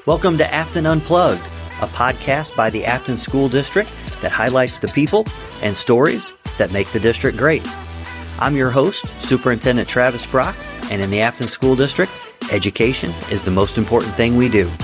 Welcome to Afton Unplugged, a podcast by the Afton School District that highlights the people and stories that make the district great. I'm your host, Superintendent Travis Brock, and in the Afton School District, education is the most important thing we do.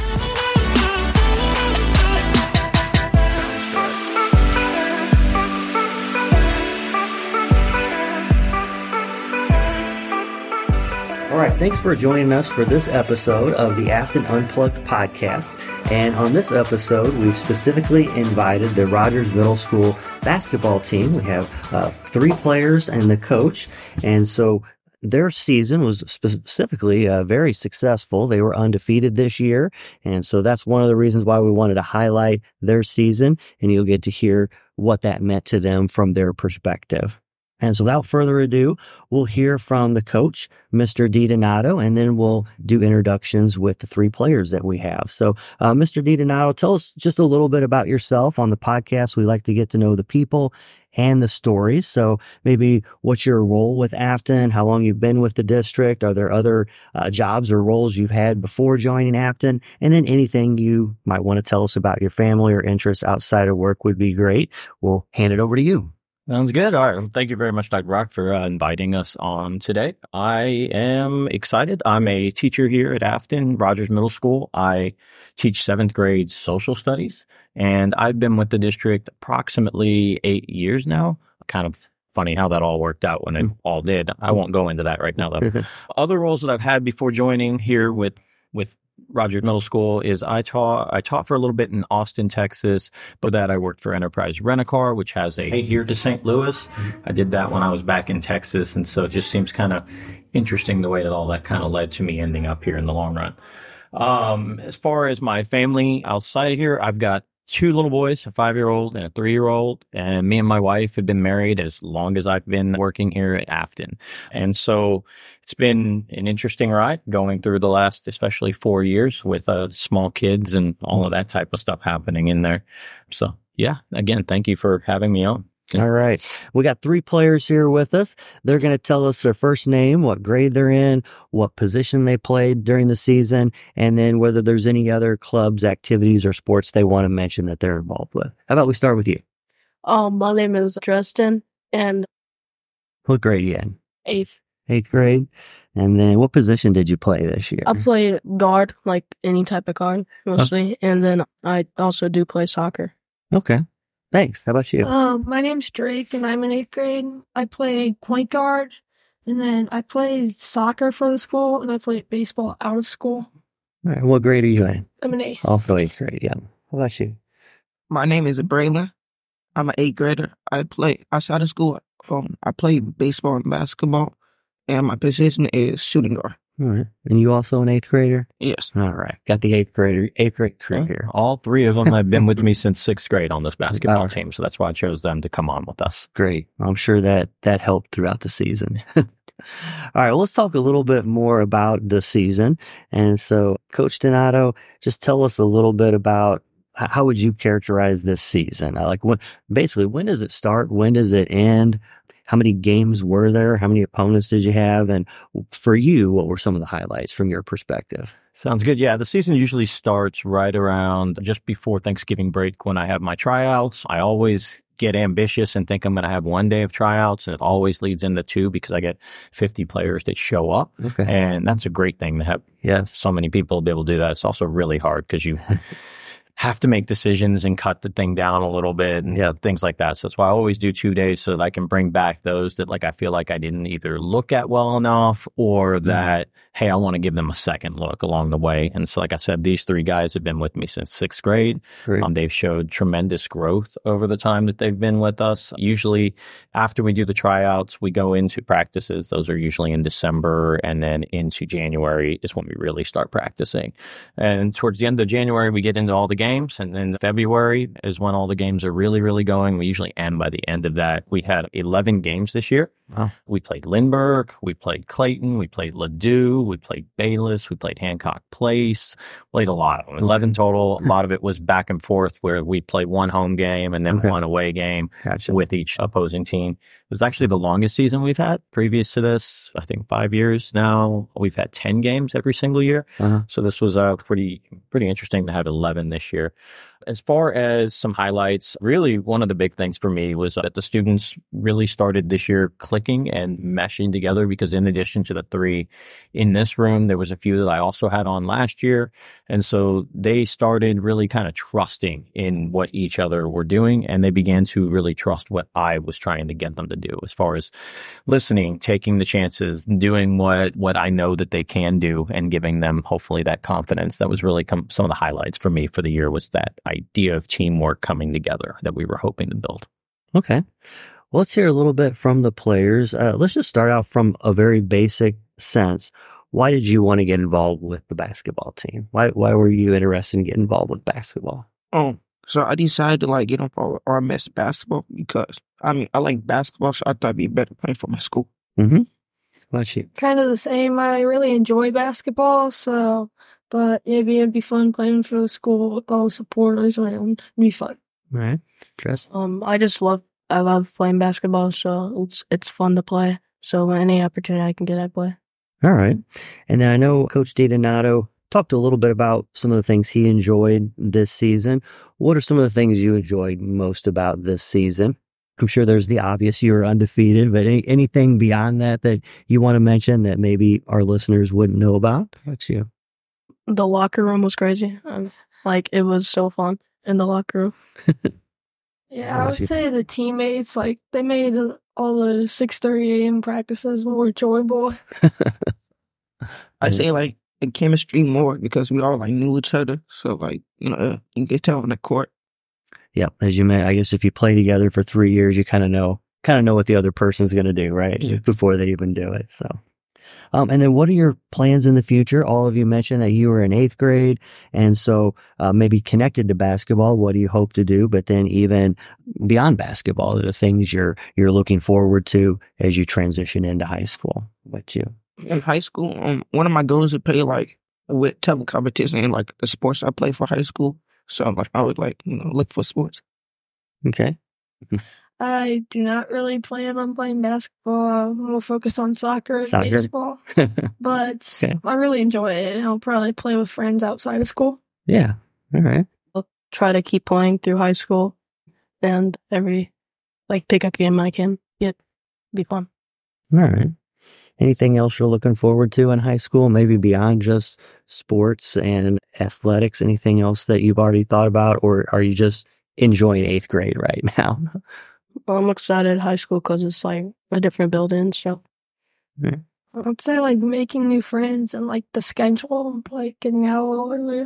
All right, thanks for joining us for this episode of the Afton Unplugged podcast. And on this episode, we've specifically invited the Rogers Middle School basketball team. We have 3 players and the coach. And so their season was specifically very successful. They were undefeated this year. And so that's one of the reasons why we wanted to highlight their season. And you'll get to hear what that meant to them from their perspective. And so without further ado, we'll hear from the coach, Mr. DiDonato, and then we'll do introductions with the 3 players that we have. So, Mr. DiDonato, tell us just a little bit about yourself. On the podcast, we like to get to know the people and the stories. So maybe what's your role with Afton, how long you've been with the district, are there other jobs or roles you've had before joining Afton, and then anything you might want to tell us about your family or interests outside of work would be great. We'll hand it over to you. Sounds good. All right. Well, thank you very much, Dr. Brock, for inviting us on today. I am excited. I'm a teacher here at Afton Rogers Middle School. I teach 7th grade social studies, and I've been with the district approximately 8 years now. Kind of funny how that all worked out when it all did. I won't go into that right now, though. Other roles that I've had before joining here with Rogers Middle School is I taught for a little bit in Austin, Texas, but that I worked for Enterprise Rent-A-Car, which has a here to St. Louis. I did that when I was back in Texas, and so it just seems kind of interesting the way that all that kind of led to me ending up here in the long run. As far as my family outside of here, I've got 2 little boys, a 5-year-old and a 3-year-old, and me and my wife have been married as long as I've been working here at Afton. And so it's been an interesting ride going through the last, especially 4 years with small kids and all of that type of stuff happening in there. So yeah, again, thank you for having me on. All right. We got 3 players here with us. They're going to tell us their first name, what grade they're in, what position they played during the season, and then whether there's any other clubs, activities, or sports they want to mention that they're involved with. How about we start with you? My name is Dresden, and what grade are you in? 8th. 8th grade. And then what position did you play this year? I play guard, like any type of guard, mostly. And then I also do play soccer. Okay. Thanks. How about you? My name's Drake, and I'm in 8th grade. I play point guard, and then I play soccer for the school, and I play baseball out of school. All right. What grade are you in? I'm in 8th. Also 8th grade, yeah. How about you? My name is Braylon. I'm an 8th grader. I play outside of school. I play baseball and basketball, and my position is shooting guard. All right. And you also an 8th grader? Yes. All right. Got the 8th grade crew here. All 3 of them have been with me since 6th grade on this basketball team, so that's why I chose them to come on with us. Great. I'm sure that helped throughout the season. All right. Well, let's talk a little bit more about the season. And so, Coach Donato, just tell us a little bit about how would you characterize this season? When does it start? When does it end? How many games were there? How many opponents did you have? And for you, what were some of the highlights from your perspective? Sounds good. Yeah, the season usually starts right around just before Thanksgiving break when I have my tryouts. I always get ambitious and think I'm going to have 1 day of tryouts, and it always leads into 2 because I get 50 players that show up. Okay. And that's a great thing to have so many people be able to do that. It's also really hard because you have to make decisions and cut the thing down a little bit and things like that. So that's why I always do 2 days so that I can bring back those that I feel like I didn't either look at well enough or that, hey, I want to give them a second look along the way. And so like I said, these 3 guys have been with me since 6th grade. They've showed tremendous growth over the time that they've been with us. Usually after we do the tryouts, we go into practices. Those are usually in December, and then into January is when we really start practicing. And towards the end of January, we get into all the games, and then February is when all the games are really, really going. We usually end by the end of that. We had 11 games this year. Wow. We played Lindbergh, we played Clayton, we played Ladue, we played Bayless, we played Hancock Place, played a lot of them, 11 total. A lot of it was back and forth where we played one home game and then one away game with each opposing team. It was actually the longest season we've had. Previous to this, I think 5 years now, we've had 10 games every single year. So this was pretty interesting to have 11 this year. As far as some highlights, really one of the big things for me was that the students really started this year clicking and meshing together, because in addition to the 3 in this room, there was a few that I also had on last year. And so they started really kind of trusting in what each other were doing, and they began to really trust what I was trying to get them to do as far as listening, taking the chances, doing what I know that they can do, and giving them hopefully that confidence. That was really some of the highlights for me for the year, was that idea of teamwork coming together that we were hoping to build. Okay. Well, let's hear a little bit from the players. Let's just start out from a very basic sense. Why did you want to get involved with the basketball team? Why were you interested in getting involved with basketball? So I decided to get involved with RMS basketball because I like basketball, so I thought it'd be better playing for my school. What about you? Kind of the same. I really enjoy basketball, so thought maybe it'd be fun playing for the school with all the supporters around. It'd be fun. All right. Chris? I love playing basketball, so it's fun to play. So any opportunity I can get, I play. All right. And then I know Coach DiDonato talked a little bit about some of the things he enjoyed this season. What are some of the things you enjoyed most about this season? I'm sure there's the obvious, you were undefeated, but anything beyond that you want to mention that maybe our listeners wouldn't know about? What's you? The locker room was crazy. It was so fun in the locker room. Yeah, I would say the teammates, they made all the 6:30 a.m. practices more enjoyable. I say the chemistry more because we all knew each other. So you can get tell on the court. Yeah, as you meant, I guess if you play together for 3 years, you kind of know what the other person's going to do, right? Yeah. Before they even do it. So, and then what are your plans in the future? All of you mentioned that you were in 8th grade, and so maybe connected to basketball. What do you hope to do? But then even beyond basketball, the things you're looking forward to as you transition into high school. What you? In high school, one of my goals is to play with type competition in the sports I play for high school. So I would look for sports. Okay. I do not really plan on playing basketball. I'm more focused on soccer and baseball. But okay. I really enjoy it, and I'll probably play with friends outside of school. Yeah. All right. I'll try to keep playing through high school, and every pickup game I can get be fun. All right. Anything else you're looking forward to in high school? Maybe beyond just sports and athletics? Anything else that you've already thought about, or are you just enjoying 8th grade right now? Well, I'm excited high school because it's a different building, so. Yeah. I'd say making new friends and the schedule, getting out a little earlier.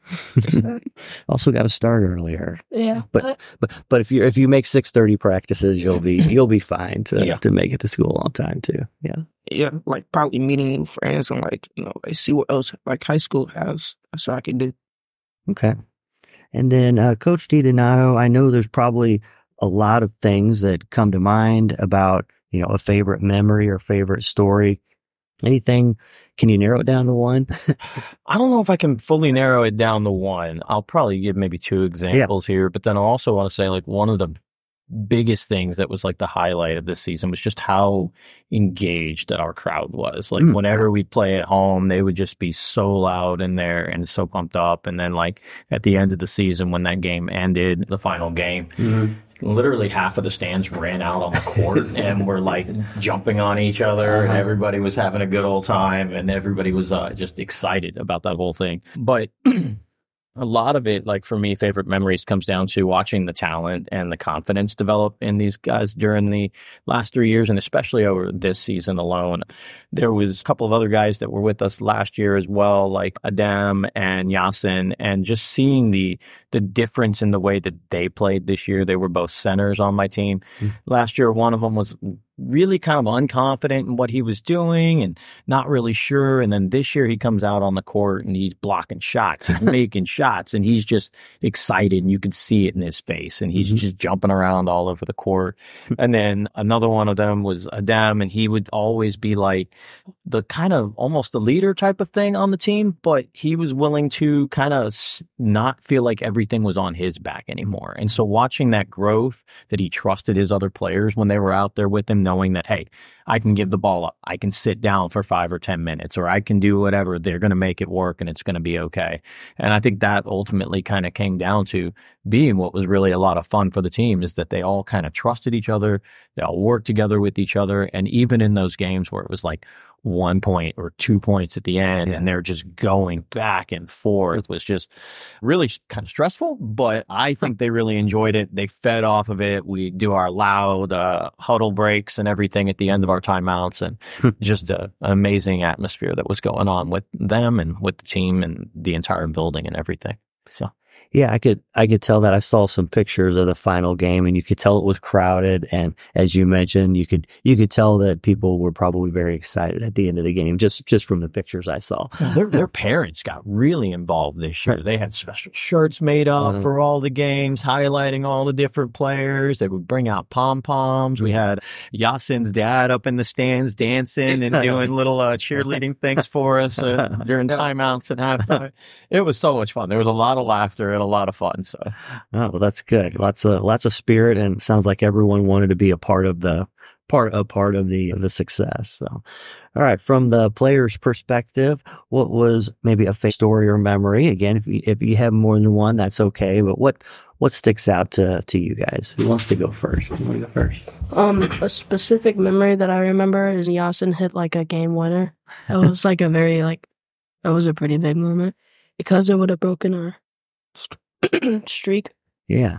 Also got to start earlier. Yeah. But if you make 6:30 practices, you'll be fine to make it to school on time too. Yeah. Yeah, probably meeting new friends and see what else high school has so I can do. Okay. And then Coach DiDonato, I know there's probably a lot of things that come to mind about, a favorite memory or favorite story. Anything? Can you narrow it down to one? I don't know if I can fully narrow it down to one. I'll probably give maybe 2 examples here, but then I also want to say one of the biggest things that was the highlight of this season was just how engaged that our crowd was. Whenever we'd play at home, they would just be so loud in there and so pumped up. And then at the end of the season, when that game ended, the final game, literally half of the stands ran out on the court and were jumping on each other, and everybody was having a good old time, and everybody was just excited about that whole thing. But a lot of it, for me, favorite memories comes down to watching the talent and the confidence develop in these guys during the last 3 years, and especially over this season alone. There was a couple of other guys that were with us last year as well, like Adam and Yasin, and just seeing the difference in the way that they played this year. They were both centers on my team. Last year, one of them was really kind of unconfident in what he was doing and not really sure. And then this year he comes out on the court and he's blocking shots, he's making shots, and he's just excited, and you can see it in his face, and he's just jumping around all over the court. And then another one of them was Adam, and he would always be like the kind of almost the leader type of thing on the team, but he was willing to kind of not feel like everything was on his back anymore. And so watching that growth, that he trusted his other players when they were out there with him, knowing that, hey, I can give the ball up, I can sit down for 5 or 10 minutes, or I can do whatever, they're going to make it work and it's going to be okay. And I think that ultimately kind of came down to being what was really a lot of fun for the team, is that they all kind of trusted each other, they all worked together with each other. And even in those games where it was like 1 point or 2 points at the end, and they're just going back and forth, it was just really kind of stressful, but I think they really enjoyed it. They fed off of it. We do our loud huddle breaks and everything at the end of our timeouts, and just an amazing atmosphere that was going on with them and with the team and the entire building and everything. So yeah, I could tell that. I saw some pictures of the final game, and you could tell it was crowded. And as you mentioned, you could tell that people were probably very excited at the end of the game, just from the pictures I saw. Their parents got really involved this year. They had special shirts made up for all the games, highlighting all the different players. They would bring out pom-poms. We had Yasin's dad up in the stands dancing and doing little cheerleading things for us during timeouts and halftime. It was so much fun. There was a lot of laughter and a lot of fun. So, well, that's good. Lots of spirit, and it sounds like everyone wanted to be a part of the success. So, all right, from the player's perspective, what was maybe a favorite story or memory? Again, if you have more than one, that's okay. But what sticks out to you guys? Who wants to go first? You want to go first? A specific memory that I remember is Yasin hit like a game winner. It was like it was a pretty big moment because it would have broken our streak. Yeah.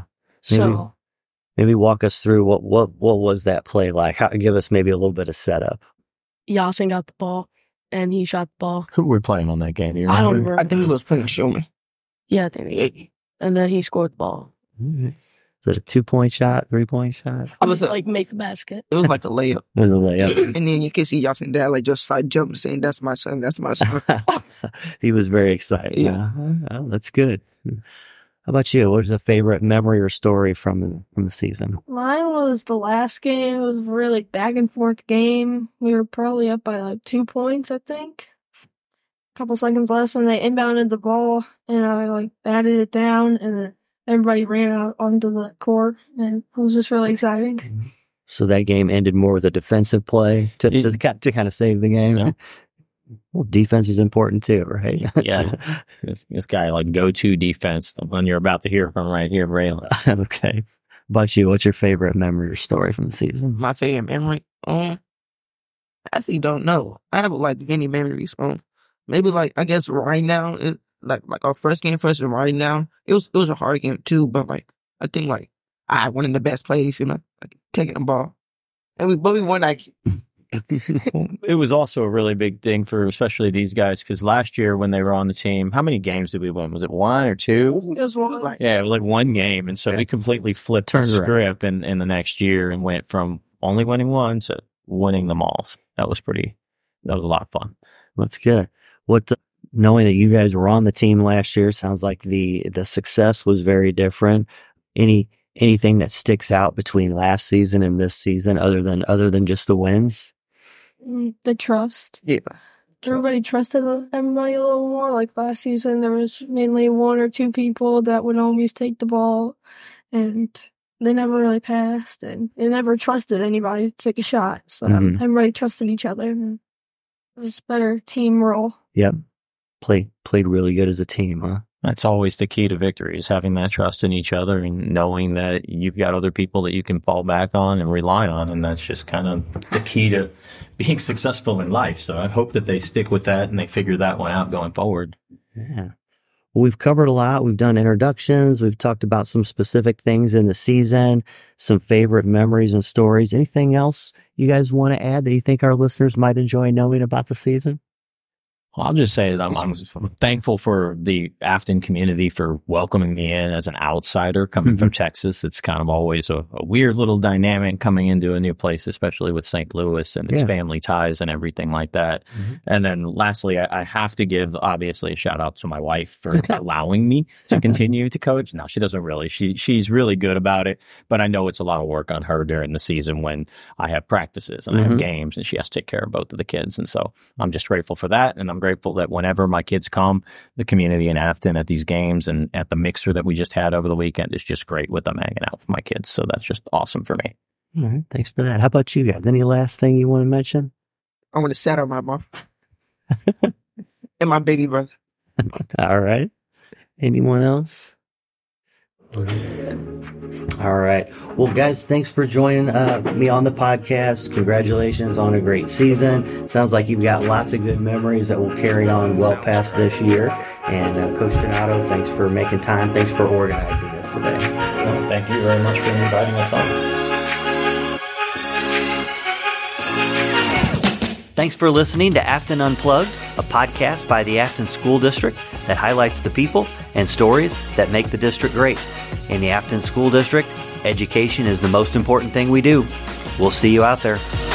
Maybe walk us through what was that play like? Give us maybe a little bit of setup. Yasin got the ball and he shot the ball. Who were we playing on that game? Do you remember? I don't remember. I think he was playing Showman. Yeah, I think and then he scored the ball. Mm-hmm. So it's a 2-point shot, 3-point shot? I was like make the basket. It was like a layup. It was a layup. And then you can see Yasin dad like just like jumping, saying, "That's my son, that's my son." He was very excited. Yeah. Oh, that's good. How about you? What was a favorite memory or story from the season? Mine was the last game. It was a really back and forth game. We were probably up by like 2 points, I think. A couple seconds left, and they inbounded the ball, and I like batted it down, and then everybody ran out onto the court, and it was just really exciting. So that game ended more with a defensive play to kind of save the game. Yeah. Well, defense is important too, right? Yeah. This guy, like go-to defense, the one you're about to hear from right here, Braylon. Okay. But you, what's your favorite memory or story from the season? My favorite memory? I actually don't know. I have like many memories. Maybe like, I guess right now, like our first game and right now, it was a hard game too, but like, I think like, I had one of the best plays, like taking the ball. And we won like... It was also a really big thing for especially these guys, because last year when they were on the team, how many games did we win? Was it 1 or 2? It was 1. Yeah, it was like 1 game. And so we completely flipped the script in the next year and went from only winning 1 to winning them all. So that was a lot of fun. That's good. Knowing that you guys were on the team last year, sounds like the success was very different. Anything that sticks out between last season and this season other than just the wins? The trust. Yeah. Everybody trusted everybody a little more. Like last season, there was mainly 1 or 2 people that would always take the ball, and they never really passed, and they never trusted anybody to take a shot. So everybody trusted each other. And it was a better team role. Yep. Played really good as a team, huh? That's always the key to victory, is having that trust in each other and knowing that you've got other people that you can fall back on and rely on. And that's just kind of the key to being successful in life. So I hope that they stick with that and they figure that one out going forward. Yeah. Well, we've covered a lot. We've done introductions. We've talked about some specific things in the season, some favorite memories and stories. Anything else you guys want to add that you think our listeners might enjoy knowing about the season? Well, I'll just say that I'm thankful for the Afton community for welcoming me in as an outsider coming from Texas. It's kind of always a weird little dynamic coming into a new place, especially with St. Louis and its family ties and everything like that. And then lastly, I have to give, obviously, a shout out to my wife for allowing me to continue to coach. Now, she doesn't really. She's really good about it, but I know it's a lot of work on her during the season when I have practices and I have games and she has to take care of both of the kids. And so I'm just grateful for that. And I'm grateful that whenever my kids come, the community in Afton at these games and at the mixer that we just had over the weekend is just great with them hanging out with my kids. So that's just awesome for me. All right. Thanks for that. How about you guys? Any last thing you want to mention? I want to shout out my mom and my baby brother. All right. Anyone else? All right. Well, guys, thanks for joining me on the podcast. Congratulations on a great season. Sounds like you've got lots of good memories that will carry on well past this year. And Coach Donato, thanks for making time. Thanks for organizing this today. Well, thank you very much for inviting us on. Thanks for listening to Afton Unplugged, a podcast by the Afton School District that highlights the people and stories that make the district great. In the Afton School District, education is the most important thing we do. We'll see you out there.